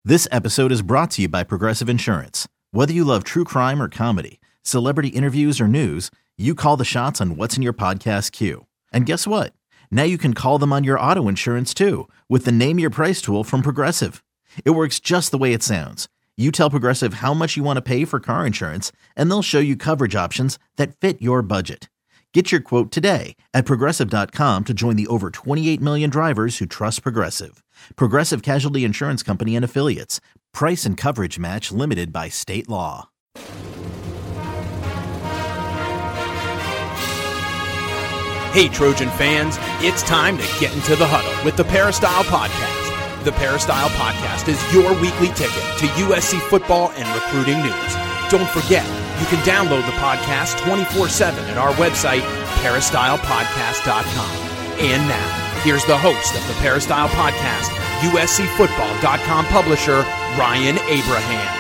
This episode is brought to you by Progressive Insurance. Whether you love true crime or comedy, celebrity interviews or news, you call the shots on what's in your podcast queue. And guess what? Now you can call them on your auto insurance too with the Name Your Price tool from Progressive. It works just the way it sounds. You tell Progressive how much you want to pay for car insurance, and they'll show you coverage options that fit your budget. Get your quote today at Progressive.com to join the over 28 million drivers who trust Progressive. Progressive Casualty Insurance Company and Affiliates. Price and coverage match limited by state law. Hey, Trojan fans, it's time to get into the huddle with the Peristyle Podcast. The Peristyle Podcast is your weekly ticket to USC football and recruiting news. Don't forget, you can download the podcast 24/7 at our website, peristylepodcast.com. And now, here's the host of the Peristyle Podcast, USCFootball.com publisher, Ryan Abraham.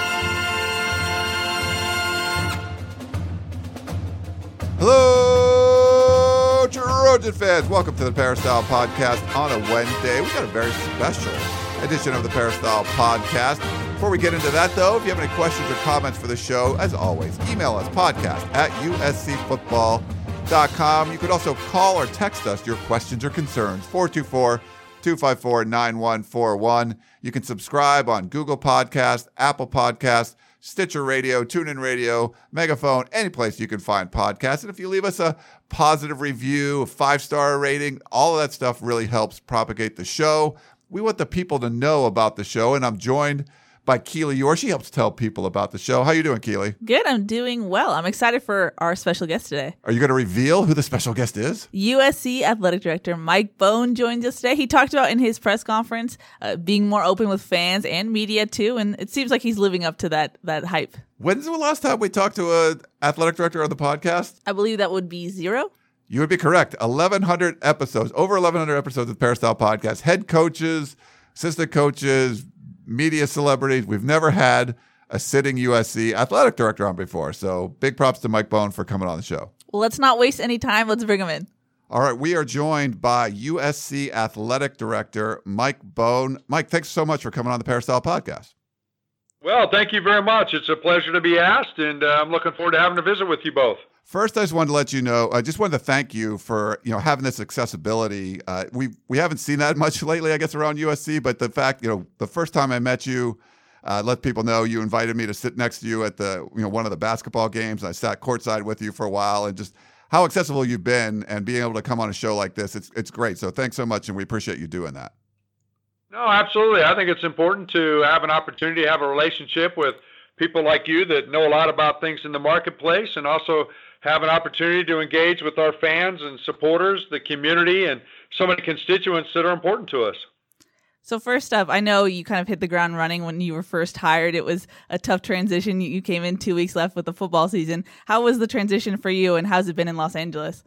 Hello, Trojan fans. Welcome to the Peristyle Podcast on a Wednesday. We got a very special edition of the Peristyle Podcast. Before we get into that, though, if you have any questions or comments for the show, as always, email us, podcast@uscfootball.com. You could also call or text us your questions or concerns, 424-254-9141. You can subscribe on Google Podcast, Apple Podcast, Stitcher Radio, TuneIn Radio, Megaphone, any place you can find podcasts. And if you leave us a positive review, a 5-star rating, all of that stuff really helps propagate the show. We want the people to know about the show, and I'm joined by Keely Eure. She helps tell people about the show. How you doing, Keely? Good. I'm doing well. I'm excited for our special guest today. Are you going to reveal who the special guest is? USC Athletic Director Mike Bohn joins us today. He talked about in his press conference being more open with fans and media too, and it seems like he's living up to that hype. When's the last time we talked to an athletic director on the podcast? I believe that would be 0. You would be correct. 1,100 episodes, over 1,100 episodes of the Peristyle Podcast. Head coaches, assistant coaches, media celebrities. We've never had a sitting USC athletic director on before. So big props to Mike Bohn for coming on the show. Well, let's not waste any time. Let's bring him in. All right. We are joined by USC athletic director Mike Bohn. Mike, thanks so much for coming on the Peristyle Podcast. Well, thank you very much. It's a pleasure to be asked, and I'm looking forward to having a visit with you both. First, I just wanted to let you know, I just wanted to thank you for, having this accessibility. We haven't seen that much lately, I guess, around USC, but the fact, the first time I met you, let people know you invited me to sit next to you at the, one of the basketball games. I sat courtside with you for a while, and just how accessible you've been and being able to come on a show like this, it's great. So thanks so much, and we appreciate you doing that. No, absolutely. I think it's important to have an opportunity to have a relationship with people like you that know a lot about things in the marketplace, and also have an opportunity to engage with our fans and supporters, the community, and so many constituents that are important to us. So first up, I know you kind of hit the ground running when you were first hired. It was a tough transition. You came in 2 weeks left with the football season. How was the transition for you, and how's it been in Los Angeles?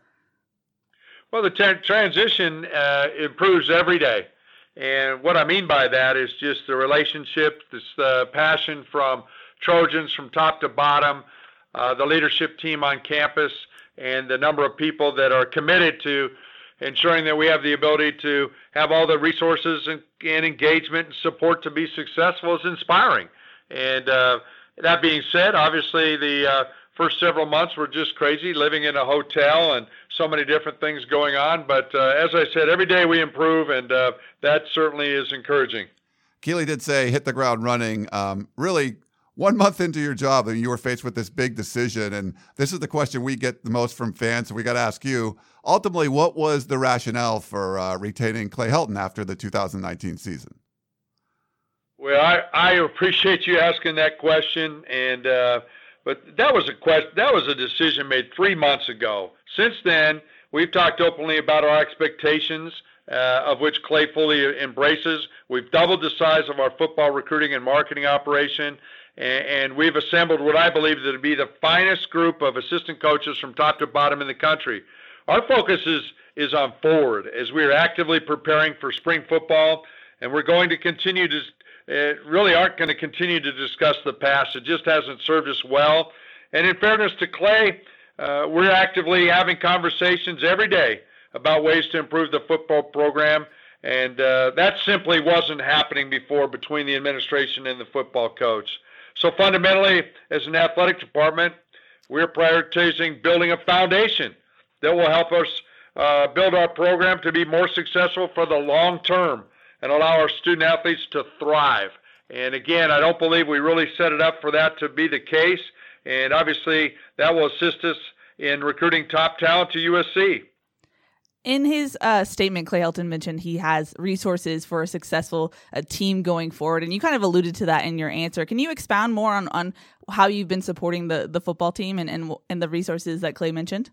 Well, the transition improves every day. And what I mean by that is just the relationship, this passion from Trojans from top to bottom, the leadership team on campus, and the number of people that are committed to ensuring that we have the ability to have all the resources and engagement and support to be successful is inspiring. And that being said, obviously the first several months were just crazy, living in a hotel and so many different things going on. But as I said, every day we improve, and that certainly is encouraging. Keely did say hit the ground running. Really, 1 month into your job, and you were faced with this big decision, and this is the question we get the most from fans, so we got to ask you, ultimately, what was the rationale for retaining Clay Helton after the 2019 season? Well, I appreciate you asking that question, and but that was a decision made 3 months ago. Since then, we've talked openly about our expectations, of which Clay fully embraces. We've doubled the size of our football recruiting and marketing operation. And we've assembled what I believe to be the finest group of assistant coaches from top to bottom in the country. Our focus is on forward as we are actively preparing for spring football, and we're going to continue to really aren't going to continue to discuss the past. It just hasn't served us well. And in fairness to Clay, we're actively having conversations every day about ways to improve the football program And that simply wasn't happening before between the administration and the football coach. So fundamentally, as an athletic department, we're prioritizing building a foundation that will help us build our program to be more successful for the long term and allow our student athletes to thrive. And again, I don't believe we really set it up for that to be the case. And obviously, that will assist us in recruiting top talent to USC. In his statement, Clay Helton mentioned he has resources for a successful team going forward, and you kind of alluded to that in your answer. Can you expound more on how you've been supporting the football team and the resources that Clay mentioned?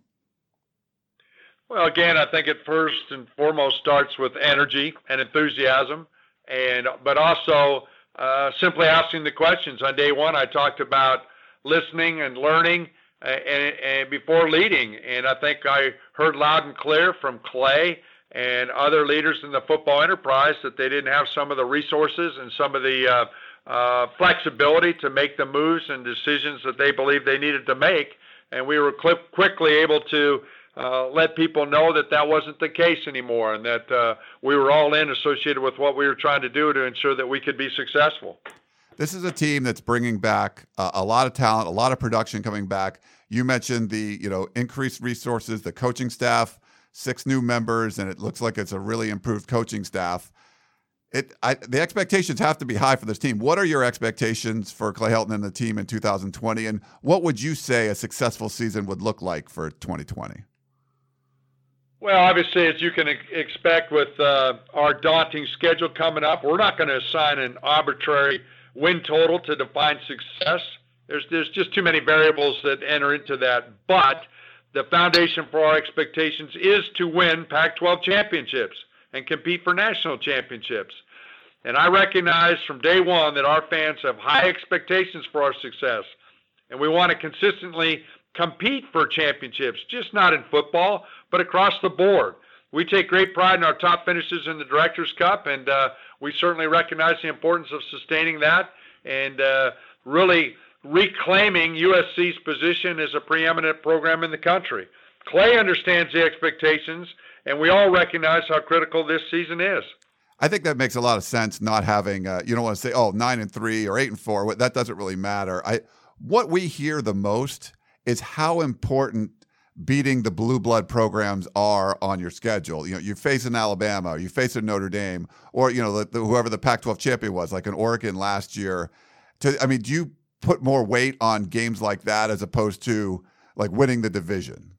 Well, again, I think it first and foremost starts with energy and enthusiasm, but also simply asking the questions. On day one, I talked about listening and learning and before leading, and I think I heard loud and clear from Clay and other leaders in the football enterprise that they didn't have some of the resources and some of the flexibility to make the moves and decisions that they believed they needed to make, and we were quickly able to let people know that that wasn't the case anymore, and that we were all in associated with what we were trying to do to ensure that we could be successful. This is a team that's bringing back a lot of talent, a lot of production coming back. You mentioned the increased resources, the coaching staff, 6 new members, and it looks like it's a really improved coaching staff. The expectations have to be high for this team. What are your expectations for Clay Helton and the team in 2020, and what would you say a successful season would look like for 2020? Well, obviously, as you can expect with our daunting schedule coming up, we're not going to assign an arbitrary win total to define success. There's just too many variables that enter into that. But the foundation for our expectations is to win Pac-12 championships and compete for national championships. And I recognize from day one that our fans have high expectations for our success. And we want to consistently compete for championships, just not in football, but across the board. We take great pride in our top finishes in the Directors' Cup, and we certainly recognize the importance of sustaining that and really reclaiming USC's position as a preeminent program in the country. Clay understands the expectations, and we all recognize how critical this season is. I think that makes a lot of sense, not having, you don't want to say, 9-3 or 8-4. That doesn't really matter. What we hear the most is how important beating the blue blood programs are on your schedule. You face an Alabama, or you face a Notre Dame, or whoever the Pac-12 champion was, like an Oregon last year. Do you put more weight on games like that as opposed to like winning the division?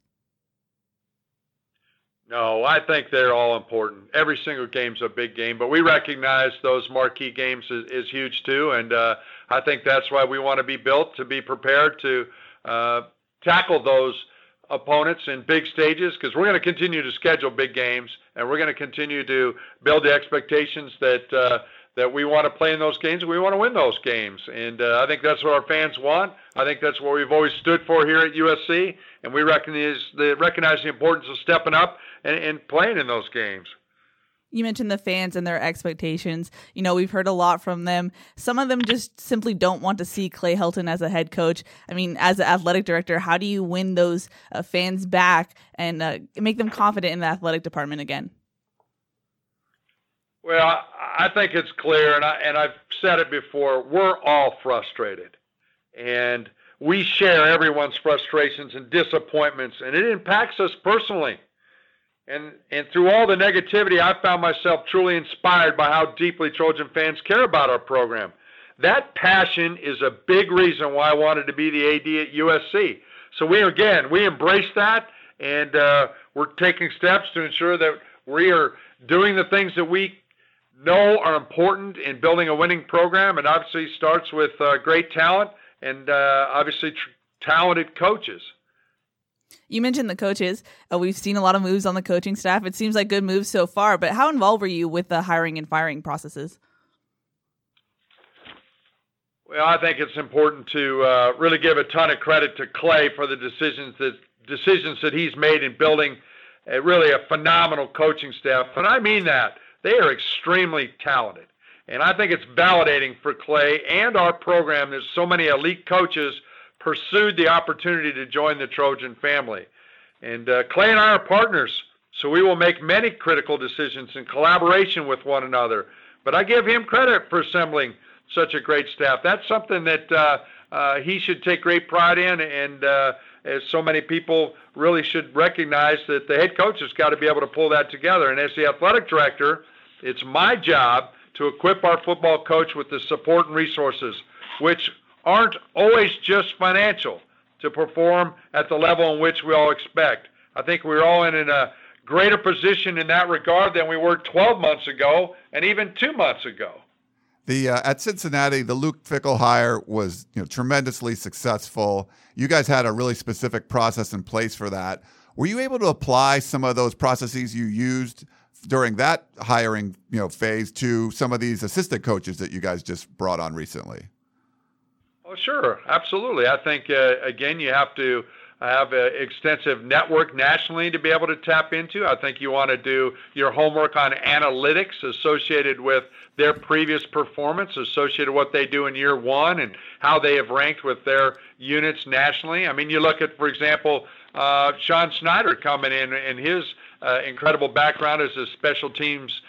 No, I think they're all important. Every single game's a big game, but we recognize those marquee games is huge too, and I think that's why we want to be built to be prepared to tackle those opponents in big stages, because we're going to continue to schedule big games, and we're going to continue to build the expectations that we want to play in those games, and we want to win those games. And I think that's what our fans want. I think that's what we've always stood for here at USC, and we recognize the importance of stepping up and playing in those games. You mentioned the fans and their expectations. We've heard a lot from them. Some of them just simply don't want to see Clay Helton as a head coach. As an athletic director, how do you win those fans back and make them confident in the athletic department again? Well, I think it's clear, and I've said it before, we're all frustrated. And we share everyone's frustrations and disappointments, and it impacts us personally. And through all the negativity, I found myself truly inspired by how deeply Trojan fans care about our program. That passion is a big reason why I wanted to be the AD at USC. So we embrace that, and we're taking steps to ensure that we are doing the things that we know are important in building a winning program, and obviously starts with great talent and obviously talented coaches. You mentioned the coaches. We've seen a lot of moves on the coaching staff. It seems like good moves so far, but how involved were you with the hiring and firing processes? Well, I think it's important to really give a ton of credit to Clay for the decisions that he's made in building really a phenomenal coaching staff. And I mean that. They are extremely talented. And I think it's validating for Clay and our program that so many elite coaches pursued the opportunity to join the Trojan family. And Clay and I are partners, So we will make many critical decisions in collaboration with one another. But I give him credit for assembling such a great staff. That's something that he should take great pride in, and as so many people really should recognize that the head coach has got to be able to pull that together. And as the athletic director, it's my job to equip our football coach with the support and resources, which aren't always just financial, to perform at the level in which we all expect. I think we're all in a greater position in that regard than we were 12 months ago and even 2 months ago. At Cincinnati, the Luke Fickell hire was tremendously successful. You guys had a really specific process in place for that. Were you able to apply some of those processes you used during that hiring phase to some of these assistant coaches that you guys just brought on recently? Oh, sure. Absolutely. I think, again, you have to have an extensive network nationally to be able to tap into. I think you want to do your homework on analytics associated with their previous performance, associated with what they do in year one and how they have ranked with their units nationally. I mean, you look at, for example, Sean Snyder coming in and his incredible background as a special teams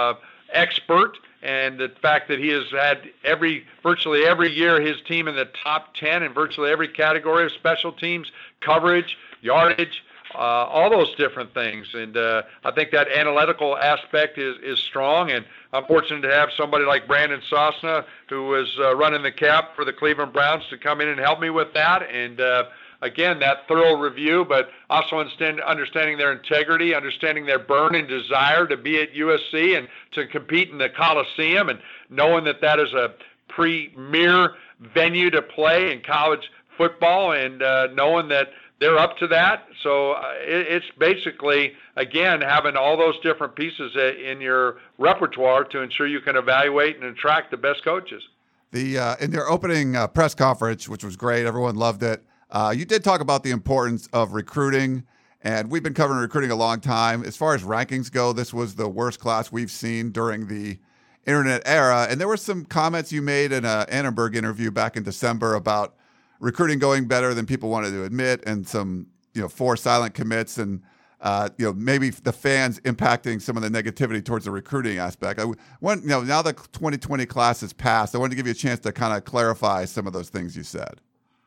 expert, and the fact that he has had virtually every year his team in the top 10 in virtually every category of special teams, coverage, yardage, all those different things. And I think that analytical aspect is strong, and I'm fortunate to have somebody like Brandon Sosna, who was running the cap for the Cleveland Browns, to come in and help me with that. And again, that thorough review, but also understanding their integrity, understanding their burn and desire to be at USC and to compete in the Coliseum, and knowing that that is a premier venue to play in college football, and knowing that they're up to that. So it's basically, again, having all those different pieces in your repertoire to ensure you can evaluate and attract the best coaches. In their opening press conference, which was great, everyone loved it, you did talk about the importance of recruiting, and we've been covering recruiting a long time. As far as rankings go, this was the worst class we've seen during the internet era, and there were some comments you made in an Annenberg interview back in December about recruiting going better than people wanted to admit, and some 4 silent commits, and maybe the fans impacting some of the negativity towards the recruiting aspect. Now the 2020 class has passed, I wanted to give you a chance to kind of clarify some of those things you said.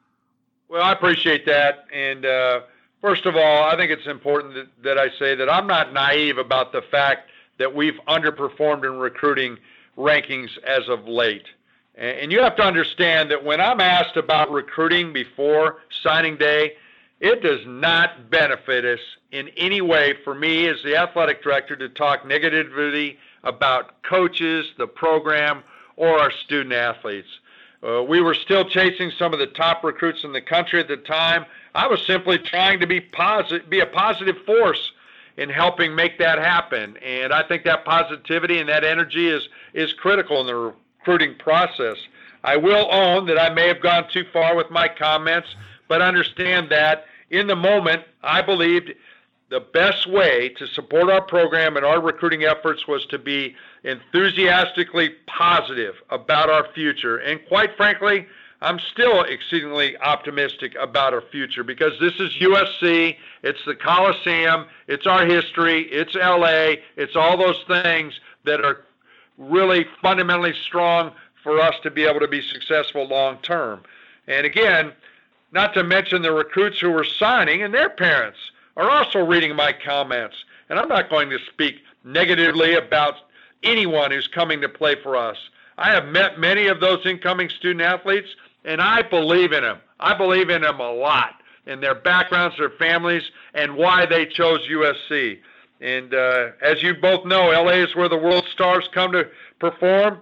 Well, I appreciate that. And first of all, I think it's important that I say that I'm not naive about the fact that we've underperformed in recruiting rankings as of late. And you have to understand that when I'm asked about recruiting before signing day, it does not benefit us in any way for me as the athletic director to talk negatively about coaches, the program, or our student athletes. We were still chasing some of the top recruits in the country at the time. I was simply trying to be a positive force in helping make that happen. And I think that positivity and that energy is critical in the recruiting process. I will own that I may have gone too far with my comments, but understand that in the moment, I believed the best way to support our program and our recruiting efforts was to be enthusiastically positive about our future. And quite frankly, I'm still exceedingly optimistic about our future, because this is USC, it's the Coliseum, it's our history, it's LA, it's all those things that are really fundamentally strong for us to be able to be successful long term. And again, not to mention the recruits who were signing and their parents are also reading my comments. And I'm not going to speak negatively about anyone who's coming to play for us. I have met many of those incoming student athletes, and I believe in them. I believe in them a lot, in their backgrounds, their families, and why they chose USC. And as you both know, LA is where the world stars come to perform.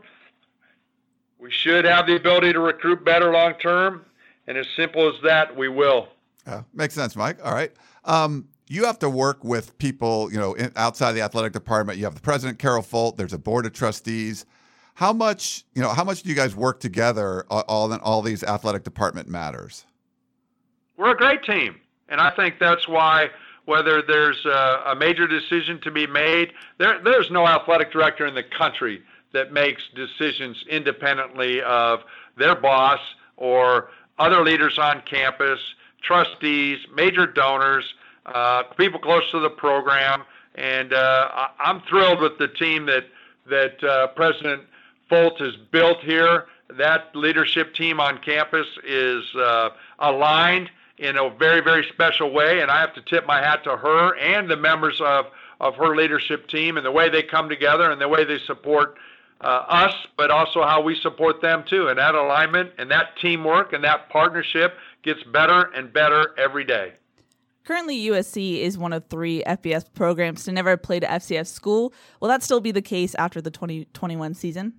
We should have the ability to recruit better long term, and as simple as that, we will. Makes sense, Mike. All right. You have to work with people, outside the athletic department. You have the president, Carol Folt. There's a board of trustees. How much do you guys work together all these athletic department matters? We're a great team, and I think that's why whether there's a major decision to be made, there's no athletic director in the country that makes decisions independently of their boss or other leaders on campus, trustees, major donors, people close to the program. And I'm thrilled with the team that President Folt has built here. That leadership team on campus is aligned in a very, very special way, and I have to tip my hat to her and the members of her leadership team and the way they come together and the way they support us, but also how we support them too. And that alignment and that teamwork and that partnership gets better and better every day. Currently, USC is one of 3 FBS programs to never play to FCS school. Will that still be the case after the 2021 season?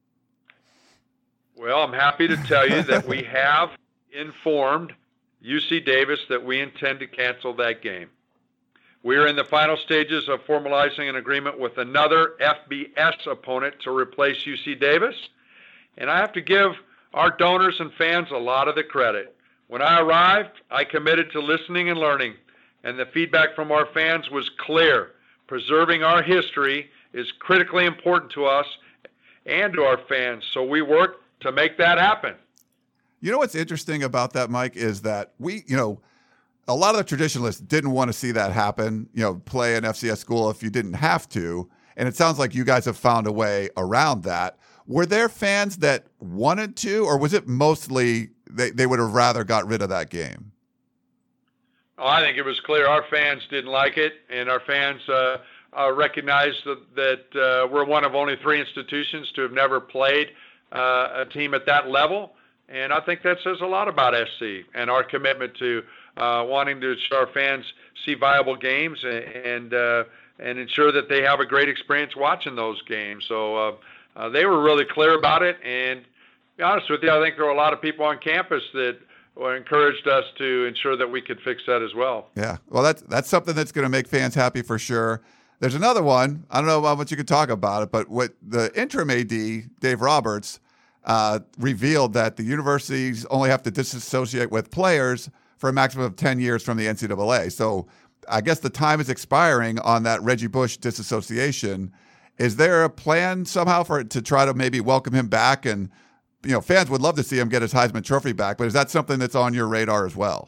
Well, I'm happy to tell you that we have informed UC Davis that we intend to cancel that game. We are in the final stages of formalizing an agreement with another FBS opponent to replace UC Davis, and I have to give our donors and fans a lot of the credit. When I arrived, I committed to listening and learning, and the feedback from our fans was clear. Preserving our history is critically important to us and to our fans, so we worked to make that happen. You know what's interesting about that, Mike, is that a lot of the traditionalists didn't want to see that happen, play an FCS school if you didn't have to. And it sounds like you guys have found a way around that. Were there fans that wanted to, or was it mostly they would have rather got rid of that game? Oh, I think it was clear our fans didn't like it, and our fans recognized that we're one of only 3 institutions to have never played a team at that level. And I think that says a lot about SC and our commitment to wanting to ensure our fans see viable games and ensure that they have a great experience watching those games. So they were really clear about it. And to be honest with you, I think there were a lot of people on campus that encouraged us to ensure that we could fix that as well. Yeah, well, that's something that's going to make fans happy for sure. There's another one. I don't know how much you can talk about it, but what the interim AD, Dave Roberts, revealed that the universities only have to disassociate with players for a maximum of 10 years from the NCAA. So I guess the time is expiring on that Reggie Bush disassociation. Is there a plan somehow to try to maybe welcome him back? And, fans would love to see him get his Heisman Trophy back, but is that something that's on your radar as well?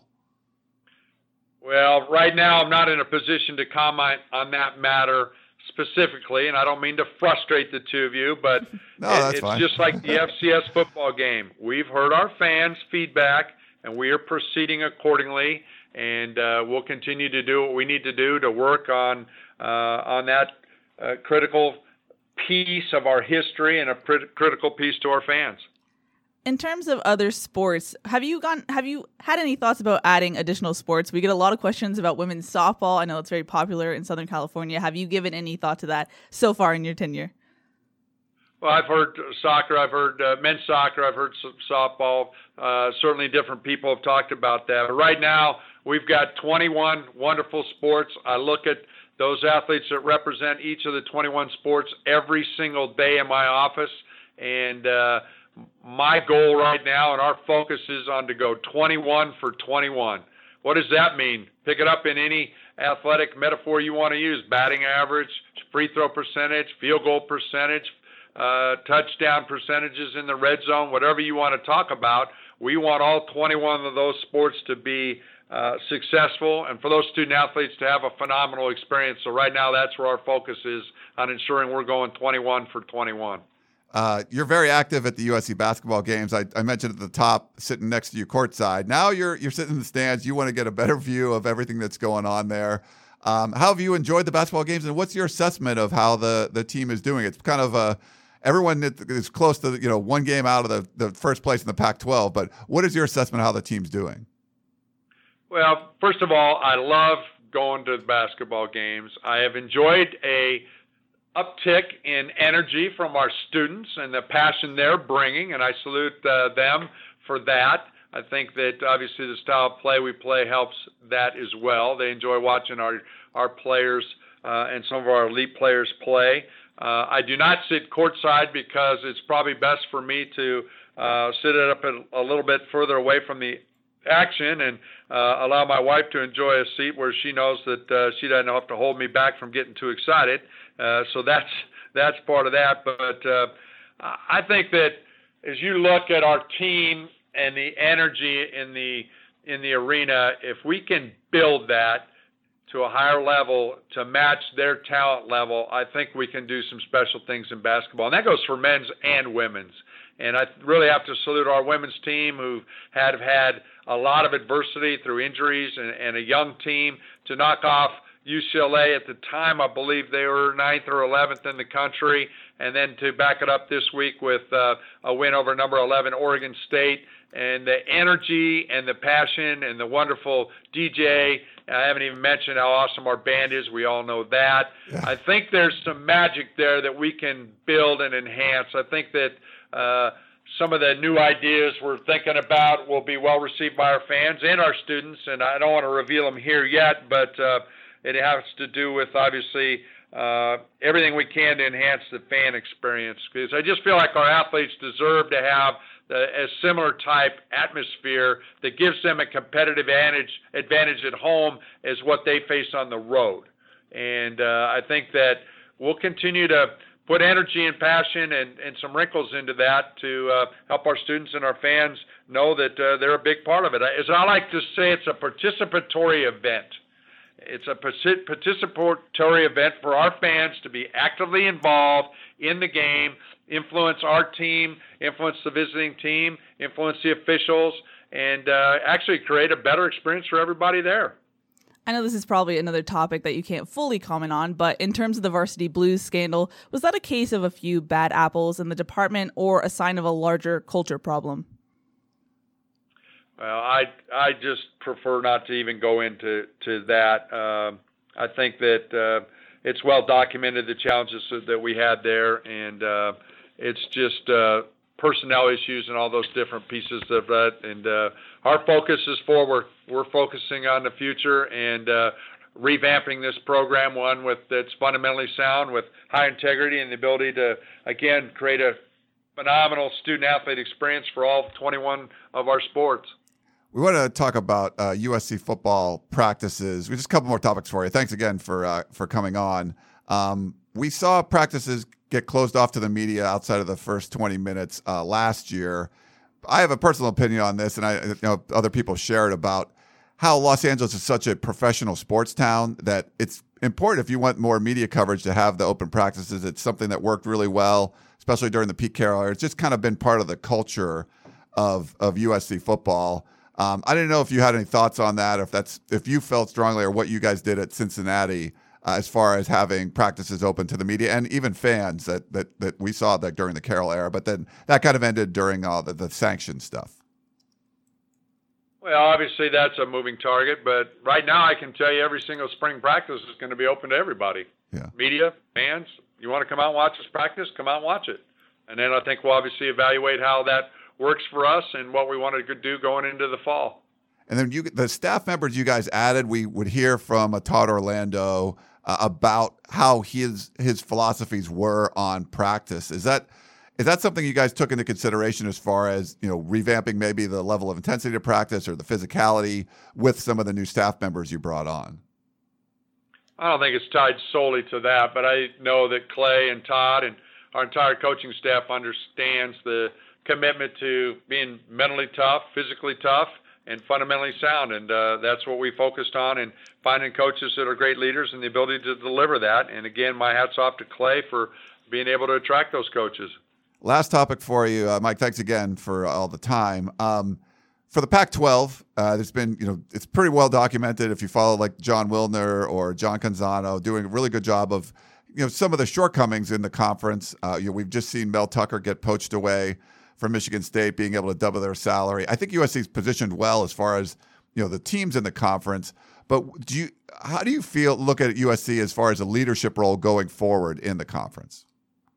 Well, right now I'm not in a position to comment on that matter specifically, and I don't mean to frustrate the two of you, but it's fine. Just like the FCS football game. We've heard our fans' feedback, and we are proceeding accordingly, and we'll continue to do what we need to do to work on that critical piece of our history and a critical piece to our fans. In terms of other sports, have you had any thoughts about adding additional sports? We get a lot of questions about women's softball. I know it's very popular in Southern California. Have you given any thought to that so far in your tenure? Well, I've heard soccer. I've heard men's soccer. I've heard softball. Certainly different people have talked about that. But right now, we've got 21 wonderful sports. I look at those athletes that represent each of the 21 sports every single day in my office, and my goal right now and our focus is on to go 21 for 21. What does that mean? Pick it up in any athletic metaphor you want to use: batting average, free throw percentage, field goal percentage, touchdown percentages in the red zone, whatever you want to talk about. We want all 21 of those sports to be successful and for those student athletes to have a phenomenal experience. So right now that's where our focus is, on ensuring we're going 21 for 21. You're very active at the USC basketball games. I mentioned at the top, sitting next to you courtside. Now you're sitting in the stands. You want to get a better view of everything that's going on there. How have you enjoyed the basketball games, and what's your assessment of how the team is doing? It's kind of everyone is close to one game out of the first place in the Pac-12. But what is your assessment of how the team's doing? Well, first of all, I love going to the basketball games. I have enjoyed a uptick in energy from our students and the passion they're bringing, and I salute them for that. I think that obviously the style of play we play helps that as well. They enjoy watching our players and some of our elite players play. I do not sit courtside because it's probably best for me to sit it up a little bit further away from the action and allow my wife to enjoy a seat where she knows that she doesn't have to hold me back from getting too excited. So that's part of that. But I think that as you look at our team and the energy in the arena, if we can build that, to a higher level to match their talent level, I think we can do some special things in basketball. And that goes for men's and women's. And I really have to salute our women's team who have had a lot of adversity through injuries and a young team to knock off UCLA. At the time, I believe they were 9th or 11th in the country, and then to back it up this week with a win over number 11 Oregon State. And the energy and the passion and the wonderful DJ. I haven't even mentioned how awesome our band is. We all know that. Yeah. I think there's some magic there that we can build and enhance. I think that some of the new ideas we're thinking about will be well received by our fans and our students. And I don't want to reveal them here yet, but it has to do with, obviously, everything we can to enhance the fan experience. Because I just feel like our athletes deserve to have a similar type atmosphere that gives them a competitive advantage at home as what they face on the road. And I think that we'll continue to put energy and passion and some wrinkles into that to help our students and our fans know that they're a big part of it. As I like to say, it's a participatory event. It's a participatory event for our fans to be actively involved in the game, influence our team, influence the visiting team, influence the officials, and actually create a better experience for everybody there. I know this is probably another topic that you can't fully comment on, but in terms of the Varsity Blues scandal, was that a case of a few bad apples in the department or a sign of a larger culture problem? Well, I just prefer not to even go into that. I think that it's well documented, the challenges that we had there, and it's just personnel issues and all those different pieces of that. And our focus is forward. We're focusing on the future and revamping this program, one that's fundamentally sound, with high integrity and the ability to, again, create a phenomenal student-athlete experience for all 21 of our sports. We want to talk about USC football practices. We just a couple more topics for you. Thanks again for coming on. We saw practices get closed off to the media outside of the first 20 minutes last year. I have a personal opinion on this, and I know other people share it, about how Los Angeles is such a professional sports town that it's important, if you want more media coverage, to have the open practices. It's something that worked really well, especially during the Pete Carroll era. It's just kind of been part of the culture of USC football. I didn't know if you had any thoughts on that, or if you felt strongly, or what you guys did at Cincinnati as far as having practices open to the media and even fans that we saw that during the Carroll era, but then that kind of ended during all the sanction stuff. Well, obviously that's a moving target, but right now I can tell you every single spring practice is going to be open to everybody. Yeah. Media, fans, you want to come out and watch this practice, come out and watch it. And then I think we'll obviously evaluate how that works for us and what we want to do going into the fall. And then the staff members you guys added, we would hear from Todd Orlando about how his philosophies were on practice. Is that something you guys took into consideration as far as, revamping maybe the level of intensity to practice or the physicality with some of the new staff members you brought on? I don't think it's tied solely to that, but I know that Clay and Todd and our entire coaching staff understands the commitment to being mentally tough, physically tough, and fundamentally sound. And that's what we focused on, and finding coaches that are great leaders and the ability to deliver that. And again, my hat's off to Clay for being able to attract those coaches. Last topic for you, Mike, thanks again for all the time. For the Pac-12, there's been, it's pretty well documented if you follow like John Wilner or John Canzano, doing a really good job of, some of the shortcomings in the conference. We've just seen Mel Tucker get poached away from Michigan State, being able to double their salary. I think USC's positioned well as far as, the teams in the conference. But how do you look at USC as far as a leadership role going forward in the conference?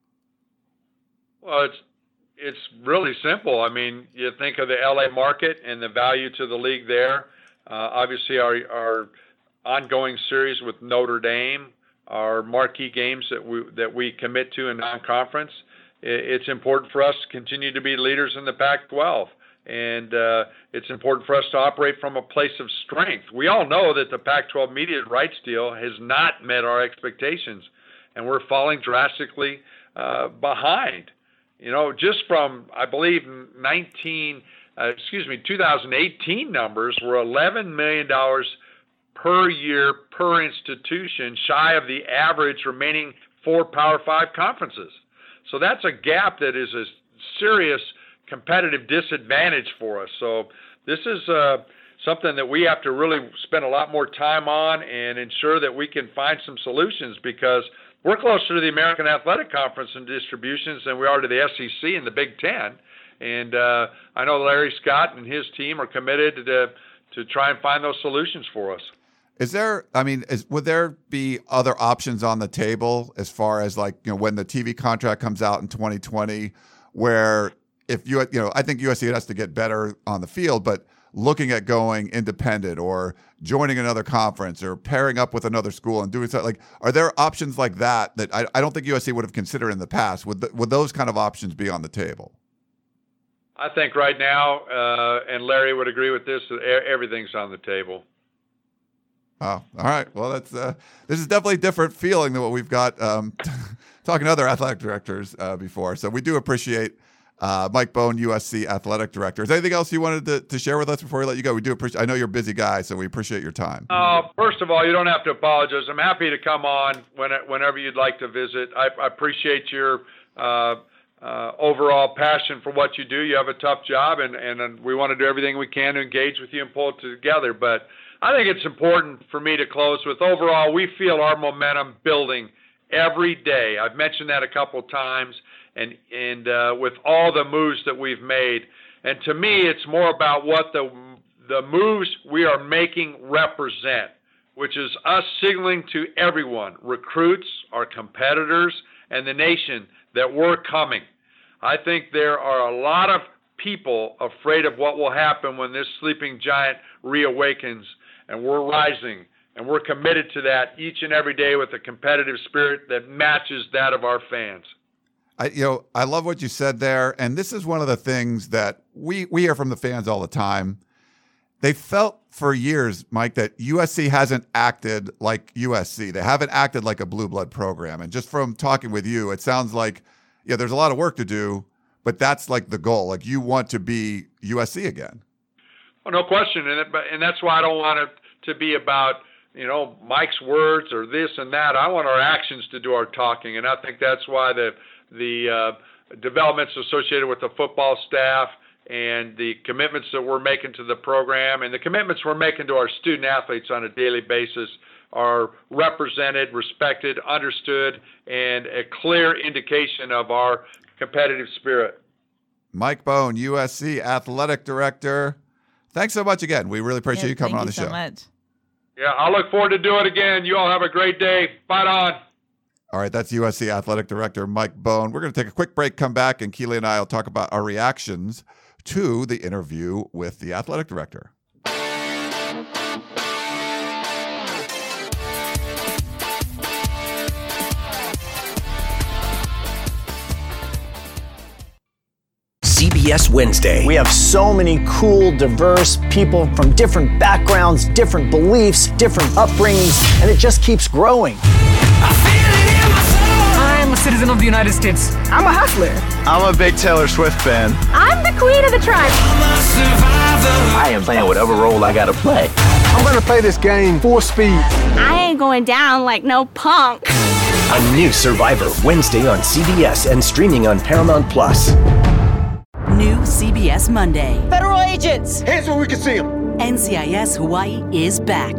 Well, it's really simple. I mean, you think of the LA market and the value to the league there. Obviously, our ongoing series with Notre Dame, our marquee games that we commit to in non-conference. It's important for us to continue to be leaders in the Pac-12, and it's important for us to operate from a place of strength. We all know that the Pac-12 media rights deal has not met our expectations, and we're falling drastically behind. Just from, I believe, 2018 numbers were $11 million per year per institution, shy of the average remaining 4 Power 5 conferences. So that's a gap that is a serious competitive disadvantage for us. So this is something that we have to really spend a lot more time on and ensure that we can find some solutions, because we're closer to the American Athletic Conference in distributions than we are to the SEC and the Big Ten. And I know Larry Scott and his team are committed to try and find those solutions for us. Would there be other options on the table as far as when the TV contract comes out in 2020, where if I think USC has to get better on the field, but looking at going independent or joining another conference or pairing up with another school and doing something are there options like that I don't think USC would have considered in the past? Would those kind of options be on the table? I think right now, and Larry would agree with this, that everything's on the table. Oh, all right. Well, that's this is definitely a different feeling than what we've got talking to other athletic directors before. So we do appreciate Mike Bohn, USC athletic director. Is there anything else you wanted to share with us before we let you go? We do appreciate. I know you're a busy guy, so we appreciate your time. First of all, you don't have to apologize. I'm happy to come on whenever you'd like to visit. I appreciate your overall passion for what you do. You have a tough job, and we want to do everything we can to engage with you and pull it together. But I think it's important for me to close with, overall, we feel our momentum building every day. I've mentioned that a couple times, and with all the moves that we've made. And to me, it's more about what the moves we are making represent, which is us signaling to everyone, recruits, our competitors, and the nation, that we're coming. I think there are a lot of people afraid of what will happen when this sleeping giant reawakens, and we're rising, and we're committed to that each and every day with a competitive spirit that matches that of our fans. I love what you said there, and this is one of the things that we hear from the fans all the time. They felt for years, Mike, that USC hasn't acted like USC. They haven't acted like a blue blood program. And just from talking with you, it sounds like, there's a lot of work to do, but that's like the goal. Like, you want to be USC again. Well, no question. And that's why I don't want it to be about, Mike's words or this and that. I want our actions to do our talking. And I think that's why the developments associated with the football staff and the commitments that we're making to the program and the commitments we're making to our student athletes on a daily basis are represented, respected, understood, and a clear indication of our competitive spirit. Mike Bohn, USC athletic director. Thanks so much again. We really appreciate you coming on the show. Thank you so much. Yeah, I look forward to doing it again. You all have a great day. Fight on. All right, that's USC athletic director Mike Bohn. We're going to take a quick break, come back, and Keely and I will talk about our reactions to the interview with the athletic director. CBS Wednesday. We have so many cool, diverse people from different backgrounds, different beliefs, different upbringings, and it just keeps growing. I'm a citizen of the United States. I'm a hustler. I'm a big Taylor Swift fan. I'm the queen of the tribe. I am playing whatever role I gotta play. I'm gonna play this game full speed. I ain't going down like no punk. A new Survivor, Wednesday on CBS and streaming on Paramount+. New CBS Monday. Federal agents! Hands where we can see them. NCIS Hawaii is back.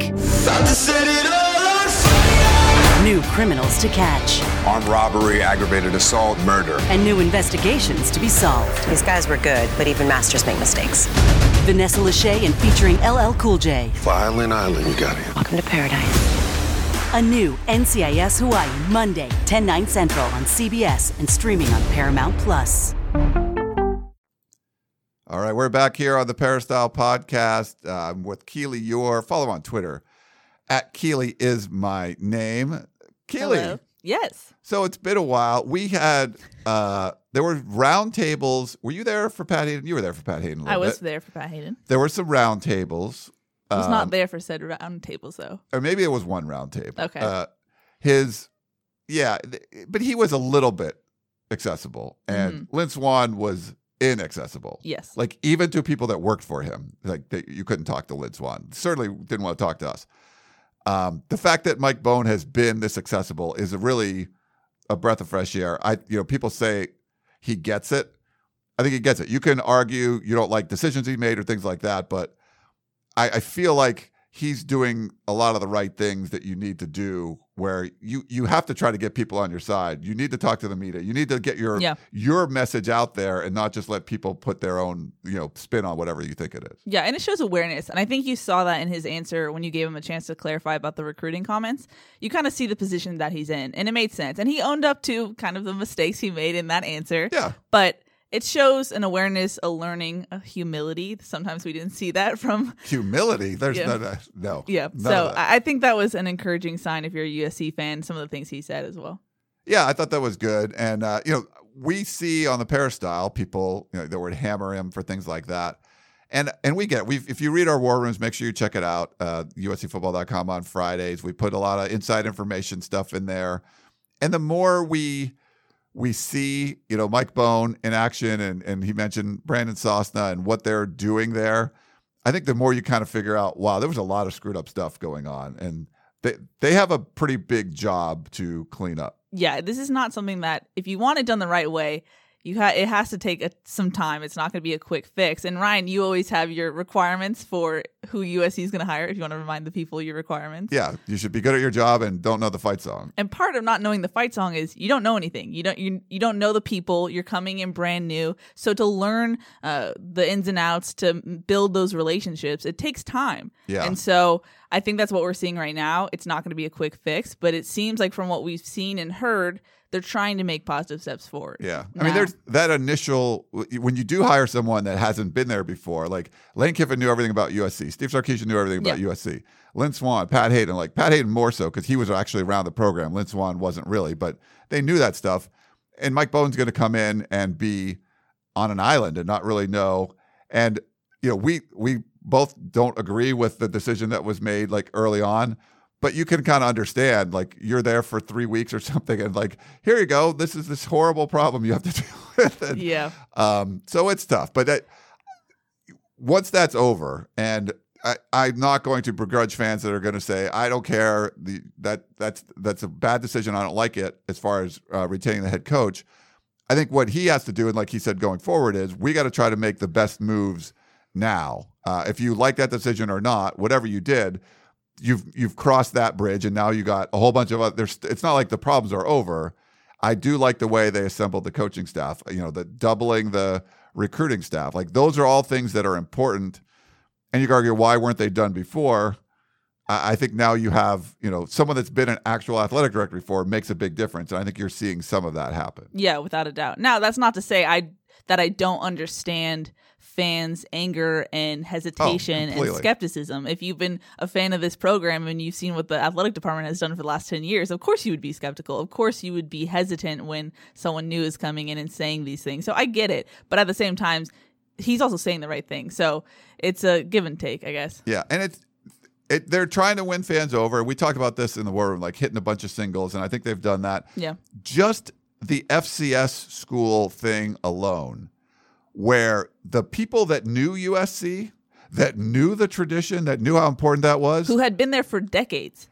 New criminals to catch. Armed robbery, aggravated assault, murder. And new investigations to be solved. These guys were good, but even masters make mistakes. Vanessa Lachey and featuring LL Cool J. Violent Island, you got it. Welcome to paradise. A new NCIS Hawaii, Monday, 10/9 Central on CBS and streaming on Paramount+. All right, we're back here on the Peristyle Podcast with Keely Eure. Follow on Twitter at Keely is my name. Keely. Hello. Yes. So it's been a while. We had there were round tables. Were you there for Pat Hayden? You were there for Pat Hayden. I was there for Pat Hayden. There were some round tables. I was not there for said round tables though. Or maybe it was one round table. Okay. But he was a little bit accessible, and Lynn Swann was inaccessible. Yes. Like, even to people that worked for him, you couldn't talk to Lynn Swann. Certainly didn't want to talk to us. The fact that Mike Bohn has been this accessible is really a breath of fresh air. People say he gets it. I think he gets it. You can argue you don't like decisions he made or things like that, but I feel like he's doing a lot of the right things that you need to do, where you have to try to get people on your side. You need to talk to the media. You need to get your message out there and not just let people put their own spin on whatever you think it is. Yeah, and it shows awareness. And I think you saw that in his answer when you gave him a chance to clarify about the recruiting comments. You kind of see the position that he's in, and it made sense. And he owned up to kind of the mistakes he made in that answer. Yeah. But it shows an awareness, a learning, a humility. Sometimes we didn't see that from humility. There's no. Yeah. So I think that was an encouraging sign if you're a USC fan. Some of the things he said as well. Yeah, I thought that was good. And we see on the Peristyle people that would hammer him for things like that. And we get it. If you read our war rooms, make sure you check it out. USCfootball.com on Fridays. We put a lot of inside information stuff in there. And the more we see, Mike Bohn in action, and he mentioned Brandon Sosna and what they're doing there, I think the more you kind of figure out, wow, there was a lot of screwed up stuff going on, and they have a pretty big job to clean up. Yeah, this is not something that, if you want it done the right way, it has to take some time. It's not going to be a quick fix. And Ryan, you always have your requirements for who USC is going to hire. If you want to remind the people your requirements. Yeah, you should be good at your job and don't know the fight song. And part of not knowing the fight song is you don't know anything. You don't know the people. You're coming in brand new. So to learn the ins and outs, to build those relationships, it takes time. Yeah. And so I think that's what we're seeing right now. It's not going to be a quick fix, but it seems like from what we've seen and heard, they're trying to make positive steps forward. Yeah. I mean, there's that initial, when you do hire someone that hasn't been there before, like Lane Kiffin knew everything about USC. Steve Sarkisian knew everything about USC. Lynn Swann, Pat Hayden, Pat Hayden more so because he was actually around the program. Lynn Swann wasn't really, but they knew that stuff. And Mike Bohn's going to come in and be on an island and not really know. And, we both don't agree with the decision that was made early on. But you can kind of understand, you're there for 3 weeks or something, and here you go. This is this horrible problem you have to deal with. And, yeah. So it's tough. But once that's over, and I'm not going to begrudge fans that are going to say, I don't care. That's a bad decision. I don't like it as far as retaining the head coach. I think what he has to do, and like he said, going forward, is we got to try to make the best moves now. If you like that decision or not, whatever you did, you've crossed that bridge, and now you got a whole bunch of other. It's not like the problems are over. I do like the way they assembled the coaching staff. The doubling the recruiting staff. Those are all things that are important. And you can argue, why weren't they done before? I think now you have someone that's been an actual athletic director before makes a big difference, and I think you're seeing some of that happen. Yeah, without a doubt. Now, that's not to say that I don't understand fans' anger and hesitation and skepticism. If you've been a fan of this program and you've seen what the athletic department has done for the last 10 years, of course you would be skeptical. Of course you would be hesitant when someone new is coming in and saying these things. So I get it. But at the same time, he's also saying the right thing. So it's a give and take, I guess. Yeah, and they're trying to win fans over. We talked about this in the war room, hitting a bunch of singles, and I think they've done that. Yeah. Just the FCS school thing alone, where the people that knew USC, that knew the tradition, that knew how important that was, who had been there for decades,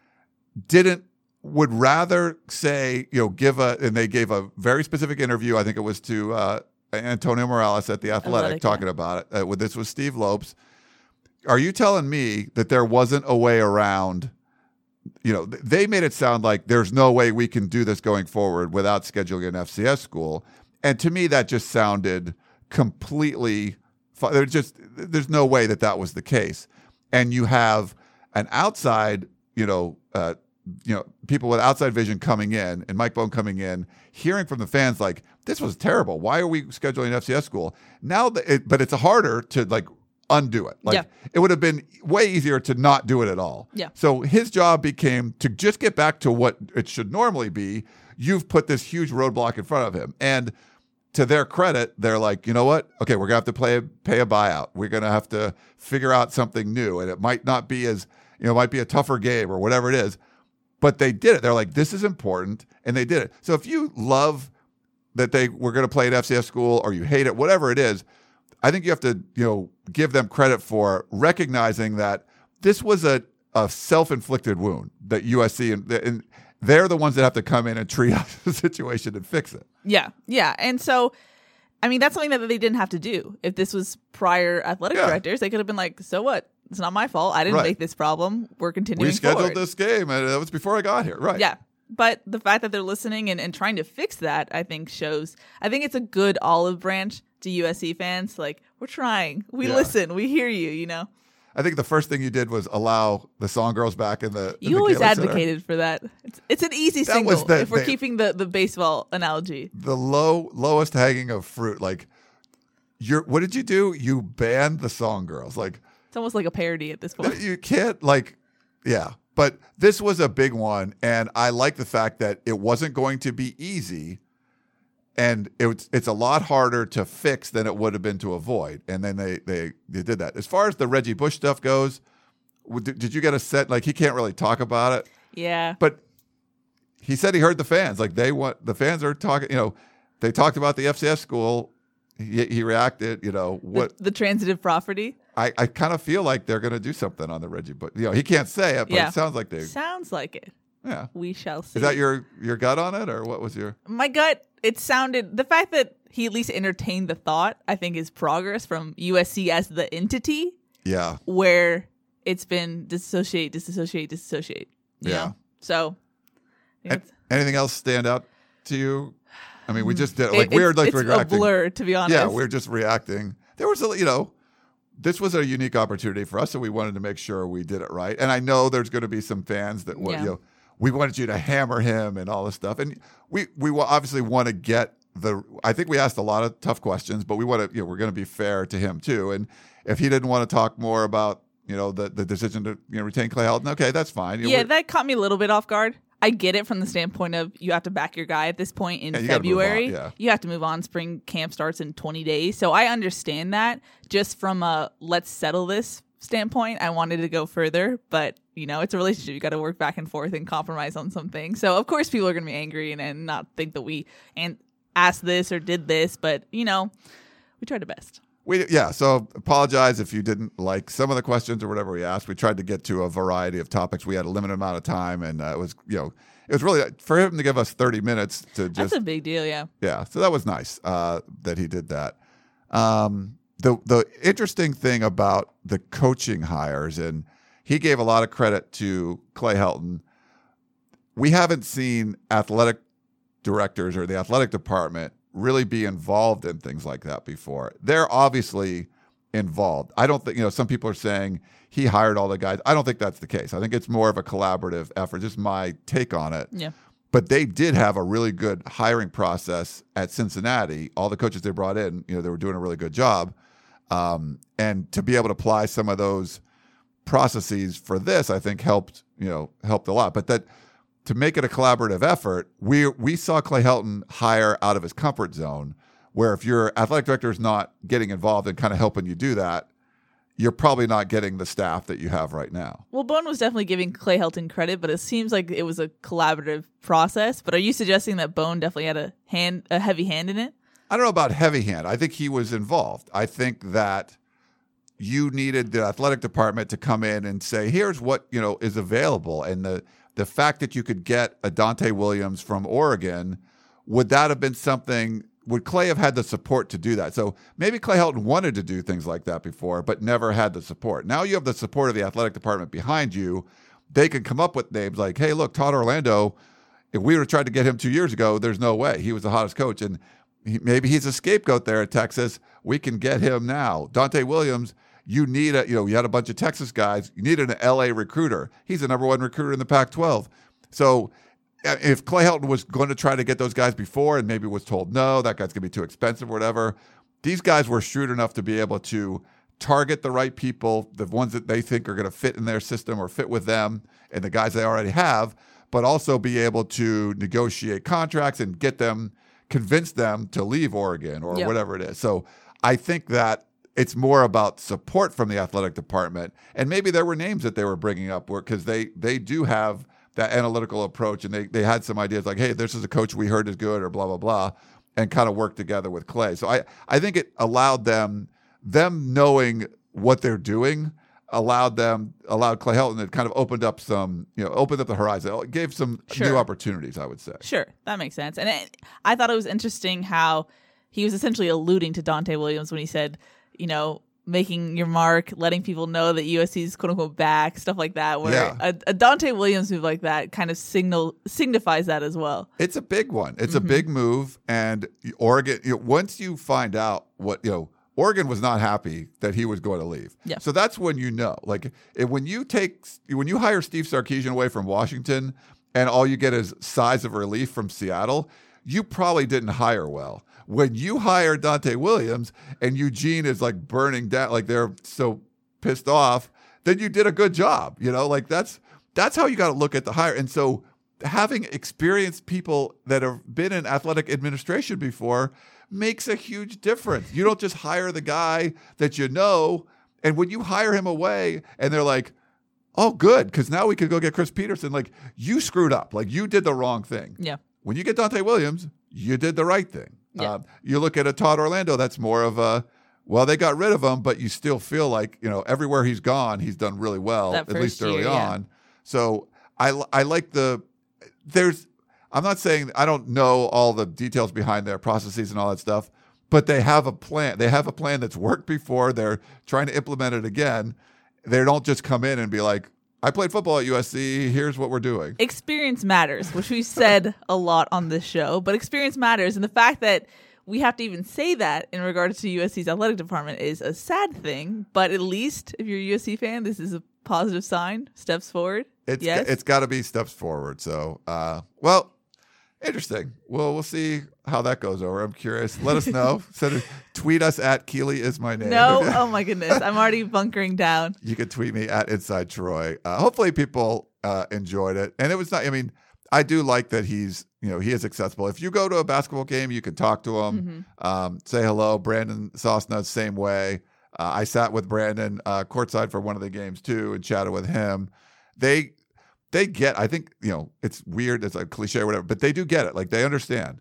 would rather say, and they gave a very specific interview. I think it was to Antonio Morales at The Athletic talking about it. This was Steve Lopes. Are you telling me that there wasn't a way around? They made it sound like there's no way we can do this going forward without scheduling an FCS school. And to me, that just sounded completely, there's no way that was the case. And you have an outside, people with outside vision coming in, and Mike Bohn coming in, hearing from the fans this was terrible. Why are we scheduling an FCS school now? But it's harder to undo it. It would have been way easier to not do it at all. Yeah. So his job became to just get back to what it should normally be. You've put this huge roadblock in front of him, and to their credit, they're like, you know what? Okay, we're gonna have to pay a buyout. We're gonna have to figure out something new, and it might not be as it might be a tougher game or whatever it is. But they did it. They're like, this is important, and they did it. So if you love that they were going to play at FCS school, or you hate it, whatever it is, I think you have to give them credit for recognizing that this was a a self-inflicted wound that USC and they're the ones that have to come in and triage the situation and fix it. Yeah. And so, I mean, that's something that they didn't have to do. If this was prior athletic directors, they could have been like, so what? It's not my fault. I didn't make this problem. We're continuing forward. This game, and that was before I got here. Right. Yeah. But the fact that they're listening and trying to fix that, I think it's a good olive branch to USC fans. Like, we're trying. We listen. We hear you, you know? I think the first thing you did was allow the Song Girls back in the You always Gala advocated for that. It's an easy single if we're keeping the baseball analogy. The lowest hanging of fruit. Like, what did you do? You banned the Song Girls. Like, it's almost like a parody at this point. You can't, But this was a big one, and I like the fact that it wasn't going to be easy, and it's a lot harder to fix than it would have been to avoid. And then they did that. As far as the Reggie Bush stuff goes, did you get a set? Like, he can't really talk about it. Yeah. But he said he heard the fans. Like, the fans are talking, they talked about the FCS school. He reacted, what the transitive property. I kind of feel like they're going to do something on the Reggie Bush. He can't say it, but it sounds like they. Sounds like it. Yeah. We shall see. Is that your gut on it, or what was your? My gut. It sounded, the fact that he at least entertained the thought, I think, is progress from USC as the entity. Yeah. Where it's been disassociate. You know? So. Anything else stand out to you? I mean, we just did it's reacting. A blur, to be honest. Yeah, we're just reacting. There was this was a unique opportunity for us, so we wanted to make sure we did it right. And I know there's going to be some fans that we wanted you to hammer him and all this stuff. And we obviously want to get I think we asked a lot of tough questions, but we want to, we're going to be fair to him too. And if he didn't want to talk more about, the decision to retain Clay Helton, okay, that's fine. That caught me a little bit off guard. I get it from the standpoint of you have to back your guy at this point in February. You have to move on. Spring camp starts in 20 days. So I understand that. Just from a let's settle this standpoint, I wanted to go further. But, it's a relationship. You got to work back and forth and compromise on something. So, of course, people are going to be angry and not think that we asked this or did this. But, we tried our best. So apologize if you didn't like some of the questions or whatever we asked. We tried to get to a variety of topics. We had a limited amount of time, and it was really for him to give us 30 minutes to just. That's a big deal, yeah. Yeah, so that was nice that he did that. The interesting thing about the coaching hires, and he gave a lot of credit to Clay Helton. We haven't seen athletic directors or the athletic department really be involved in things like that before. They're obviously involved. I don't think, some people are saying he hired all the guys. I don't think that's the case. I think it's more of a collaborative effort, just my take on it. Yeah. But they did have a really good hiring process at Cincinnati. All the coaches they brought in, they were doing a really good job. And to be able to apply some of those processes for this, I think helped a lot. But to make it a collaborative effort, we saw Clay Helton hire out of his comfort zone, where if your athletic director is not getting involved and kind of helping you do that, you're probably not getting the staff that you have right now. Well, Bone was definitely giving Clay Helton credit, but it seems like it was a collaborative process. But are you suggesting that Bone definitely had a heavy hand in it? I don't know about heavy hand. I think he was involved. I think that you needed the athletic department to come in and say, here's what is available, and the fact that you could get a Dante Williams from Oregon, would that have been something? Would Clay have had the support to do that? So maybe Clay Helton wanted to do things like that before, but never had the support. Now you have the support of the athletic department behind you. They can come up with names like, hey, look, Todd Orlando, if we would have tried to get him 2 years ago, there's no way. He was the hottest coach. And maybe he's a scapegoat there at Texas. We can get him now. Dante Williams, you need you had a bunch of Texas guys. You needed an LA recruiter. He's the number one recruiter in the Pac-12. So if Clay Helton was going to try to get those guys before and maybe was told, no, that guy's going to be too expensive or whatever, these guys were shrewd enough to be able to target the right people, the ones that they think are going to fit in their system or fit with them and the guys they already have, but also be able to negotiate contracts and convince them to leave Oregon or whatever it is. So I think that it's more about support from the athletic department. And maybe there were names that they were bringing up because they do have that analytical approach, and they had some ideas like, hey, this is a coach we heard is good or blah, blah, blah, and kind of work together with Clay. So I think it allowed them knowing what they're doing, allowed Clay Helton. It kind of opened up the horizon. It gave some new opportunities, I would say. Sure, that makes sense. And I thought it was interesting how he was essentially alluding to Donte Williams when he said, making your mark, letting people know that USC's quote unquote back, stuff like that, where a Donte Williams move like that kind of signifies that as well. It's a big one. It's a big move. And Oregon, once you find out Oregon was not happy that he was going to leave. Yeah. So that's when when you hire Steve Sarkisian away from Washington and all you get is sighs of relief from Seattle, you probably didn't hire well. When you hire Donte Williams and Eugene is like burning down, like they're so pissed off, then you did a good job. That's how you got to look at the hire. And so having experienced people that have been in athletic administration before makes a huge difference. You don't just hire the guy that you know, and when you hire him away and they're like, oh, good, because now we could go get Chris Peterson. Like, you screwed up. Like, you did the wrong thing. Yeah. When you get Donte Williams, you did the right thing. Yeah. You look at a Todd Orlando, that's more of they got rid of him, but you still feel like, everywhere he's gone, he's done really well, at least early on. So I like I'm not saying, I don't know all the details behind their processes and all that stuff, but they have a plan. They have a plan that's worked before. They're trying to implement it again. They don't just come in and be like, I played football at USC. Here's what we're doing. Experience matters, which we've said a lot on this show, but experience matters. And the fact that we have to even say that in regards to USC's athletic department is a sad thing. But at least if you're a USC fan, this is a positive sign, steps forward. It's got to be steps forward. So, interesting. Well, we'll see how that goes over. I'm curious. Let us know. Tweet us at Keely is my name. No, oh my goodness. I'm already bunkering down. You can tweet me at Inside Troy. Hopefully people enjoyed it. And it was not, I do like that he is accessible. If you go to a basketball game, you can talk to him, say hello. Brandon Sosna, same way. I sat with Brandon courtside for one of the games too and chatted with him. They get, I think, it's weird, it's a cliche or whatever, but they do get it. Like, they understand.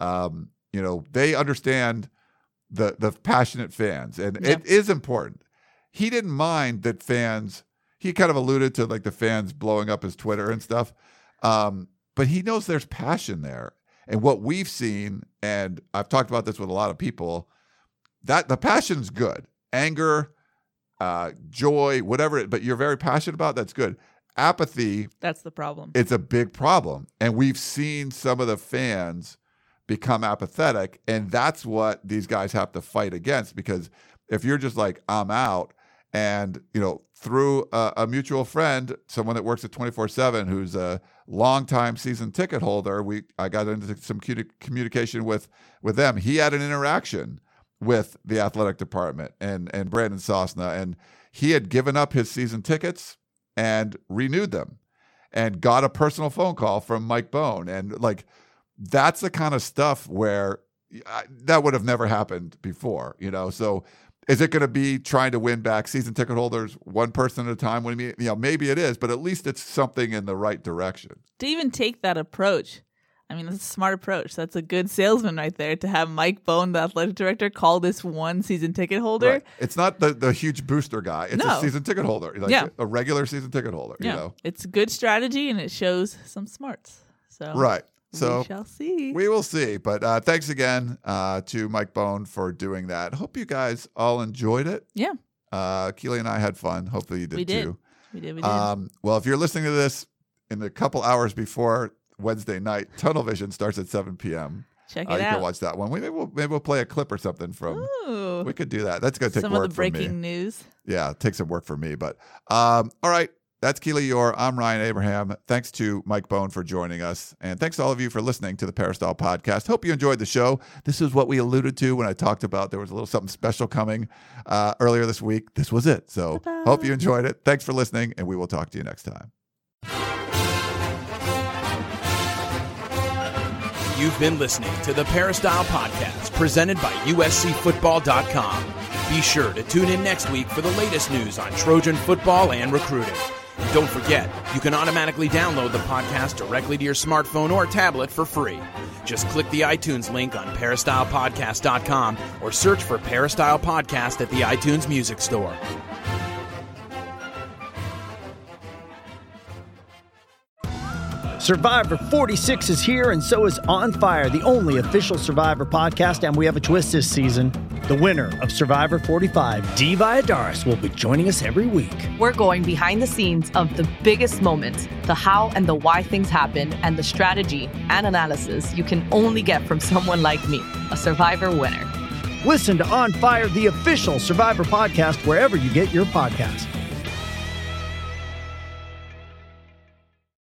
They understand the passionate fans, and it is important. He didn't mind that fans, he kind of alluded to like the fans blowing up his Twitter and stuff. But he knows there's passion there. And what we've seen, and I've talked about this with a lot of people, that the passion's good. Anger, joy, whatever, but you're very passionate about, that's good. Apathy, that's the problem. It's a big problem. And we've seen some of the fans become apathetic, and that's what these guys have to fight against, because if you're just like, I'm out, and through a mutual friend, someone that works at 24/7 who's a longtime season ticket holder, I got into some communication with them. He had an interaction with the athletic department and Brandon Sosna, and he had given up his season tickets and renewed them and got a personal phone call from Mike Bone. And like, that's the kind of stuff where that would have never happened before, So is it going to be trying to win back season ticket holders one person at a time? Maybe it is, but at least it's something in the right direction. To even take that approach, that's a smart approach. That's a good salesman right there, to have Mike Bone, the athletic director, call this one season ticket holder. Right. It's not the huge booster guy. It's a season ticket holder, a regular season ticket holder. It's good strategy, and it shows some smarts. So right. So we shall see. We will see. But thanks again to Mike Bone for doing that. Hope you guys all enjoyed it. Yeah. Keely and I had fun. Hopefully you did too. We did. Well, if you're listening to this in a couple hours before Wednesday night, Tunnel Vision starts at 7 p.m. Check it out. You can watch that one. Maybe we'll play a clip or something from. Ooh. We could do that. That's going to take some work of the breaking news. Yeah, take some work for me. But all right. That's Keely Eure. I'm Ryan Abraham. Thanks to Mike Bone for joining us. And thanks to all of you for listening to the Peristyle Podcast. Hope you enjoyed the show. This is what we alluded to when I talked about there was a little something special coming earlier this week. This was it. So hope you enjoyed it. Thanks for listening, and we will talk to you next time. You've been listening to the Peristyle Podcast, presented by USCFootball.com. Be sure to tune in next week for the latest news on Trojan football and recruiting. And don't forget, you can automatically download the podcast directly to your smartphone or tablet for free. Just click the iTunes link on PeristylePodcast.com or search for Peristyle Podcast at the iTunes Music Store. Survivor 46 is here, and so is On Fire, the only official Survivor podcast, and we have a twist this season. The winner of Survivor 45, Dee Valladares, will be joining us every week. We're going behind the scenes of the biggest moments, the how and the why things happen, and the strategy and analysis you can only get from someone like me, a Survivor winner. Listen to On Fire, the official Survivor podcast, wherever you get your podcasts.